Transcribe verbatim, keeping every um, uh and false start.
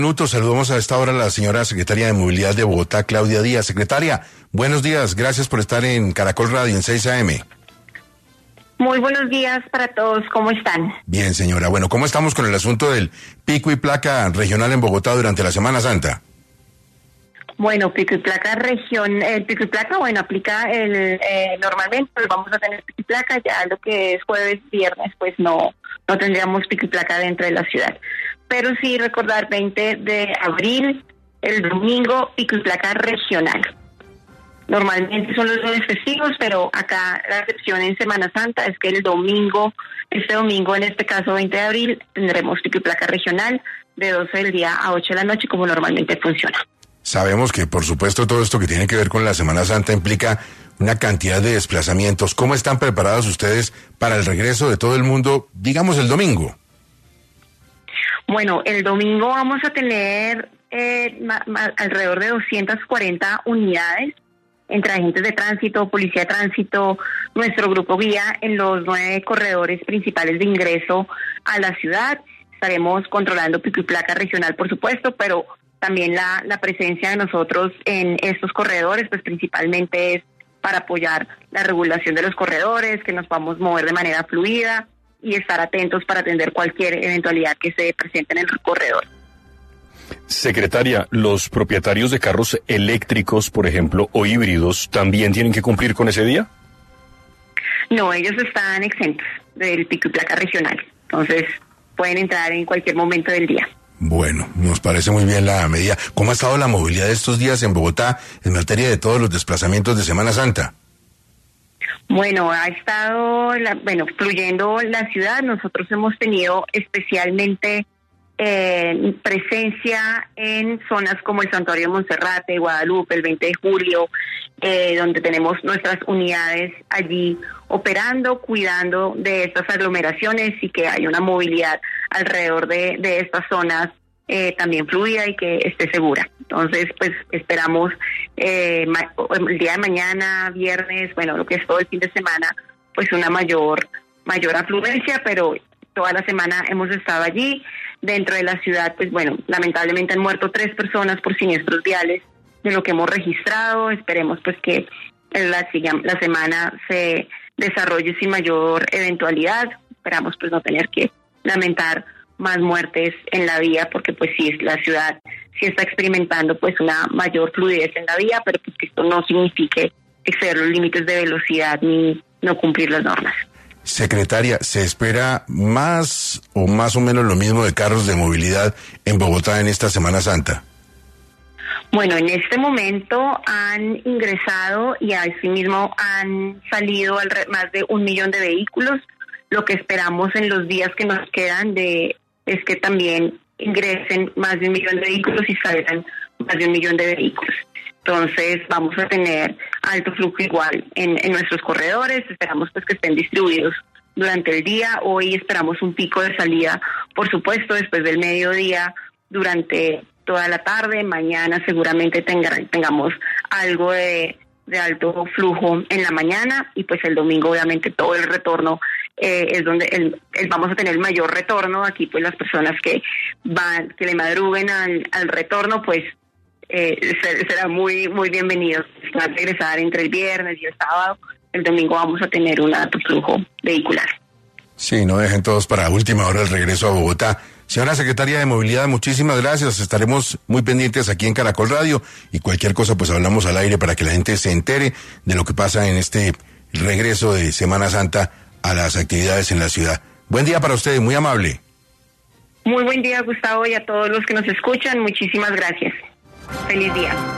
Minutos, saludamos a esta hora a la señora secretaria de Movilidad de Bogotá, Claudia Díaz. Secretaria, buenos días, gracias por estar en Caracol Radio en seis A M. Muy buenos días para todos, ¿cómo están? Bien, señora. Bueno, ¿cómo estamos con el asunto del pico y placa regional en Bogotá durante la Semana Santa? Bueno, pico y placa región, el pico y placa, bueno, aplica el, eh, normalmente pues vamos a tener pico y placa, ya lo que es jueves, viernes, pues no, no tendríamos pico y placa dentro de la ciudad. Pero sí recordar veinte de abril, el domingo, pico y placa regional. Normalmente son los días festivos, pero acá la excepción en Semana Santa es que el domingo, este domingo, en este caso veinte de abril, tendremos pico y placa regional de doce del día a ocho de la noche, como normalmente funciona. Sabemos que, por supuesto, todo esto que tiene que ver con la Semana Santa implica una cantidad de desplazamientos. ¿Cómo están preparados ustedes para el regreso de todo el mundo, digamos, el domingo? Bueno, el domingo vamos a tener eh, ma, ma, alrededor de doscientas cuarenta unidades entre agentes de tránsito, policía de tránsito, nuestro grupo guía en los nueve corredores principales de ingreso a la ciudad. Estaremos controlando pico y placa regional, por supuesto, pero también la, la presencia de nosotros en estos corredores, pues principalmente es para apoyar la regulación de los corredores, que nos podamos mover de manera fluida y estar atentos para atender cualquier eventualidad que se presente en el corredor. Secretaria, ¿los propietarios de carros eléctricos, por ejemplo, o híbridos, también tienen que cumplir con ese día? No, ellos están exentos del pico y placa regional, entonces pueden entrar en cualquier momento del día. Bueno, nos parece muy bien la medida. ¿Cómo ha estado la movilidad de estos días en Bogotá en materia de todos los desplazamientos de Semana Santa? Bueno, ha estado, la, bueno, fluyendo la ciudad. Nosotros hemos tenido especialmente eh, presencia en zonas como el Santuario de Monserrate, Guadalupe, el veinte de julio, eh, donde tenemos nuestras unidades allí operando, cuidando de estas aglomeraciones y que hay una movilidad alrededor de, de estas zonas eh, también fluida y que esté segura. Entonces, pues esperamos eh, ma- el día de mañana, viernes, bueno, lo que es todo el fin de semana, pues una mayor mayor afluencia, pero toda la semana hemos estado allí. Dentro de la ciudad, pues bueno, lamentablemente han muerto tres personas por siniestros viales de lo que hemos registrado. Esperemos pues que la, la semana se desarrolle sin mayor eventualidad. Esperamos pues no tener que lamentar más muertes en la vía, porque pues sí, la ciudad sí está experimentando pues una mayor fluidez en la vía, pero pues que esto no signifique exceder los límites de velocidad ni no cumplir las normas. Secretaria, ¿se espera más o más o menos lo mismo de carros de movilidad en Bogotá en esta Semana Santa? Bueno, en este momento han ingresado y asimismo han salido más de un millón de vehículos. Lo que esperamos en los días que nos quedan de es que también ingresen más de un millón de vehículos y salgan más de un millón de vehículos. Entonces vamos a tener alto flujo igual en, en nuestros corredores. Esperamos pues que estén distribuidos durante el día. Hoy esperamos un pico de salida, por supuesto, después del mediodía, durante toda la tarde. Mañana seguramente tenga, tengamos algo de, de alto flujo en la mañana y pues el domingo obviamente todo el retorno eh, es donde el, el vamos a tener el mayor retorno. Aquí pues las personas que van, que le madruguen al, al retorno, pues eh, será muy muy bienvenidos. Va a regresar entre el viernes y el sábado. El domingo vamos a tener un alto flujo vehicular. Sí, no dejen todos para última hora el regreso a Bogotá. Señora Secretaria de Movilidad, muchísimas gracias. Estaremos muy pendientes aquí en Caracol Radio y cualquier cosa pues hablamos al aire para que la gente se entere de lo que pasa en este regreso de Semana Santa a las actividades en la ciudad. Buen día para ustedes, muy amable. Muy buen día, Gustavo, y a todos los que nos escuchan, muchísimas gracias. Feliz día.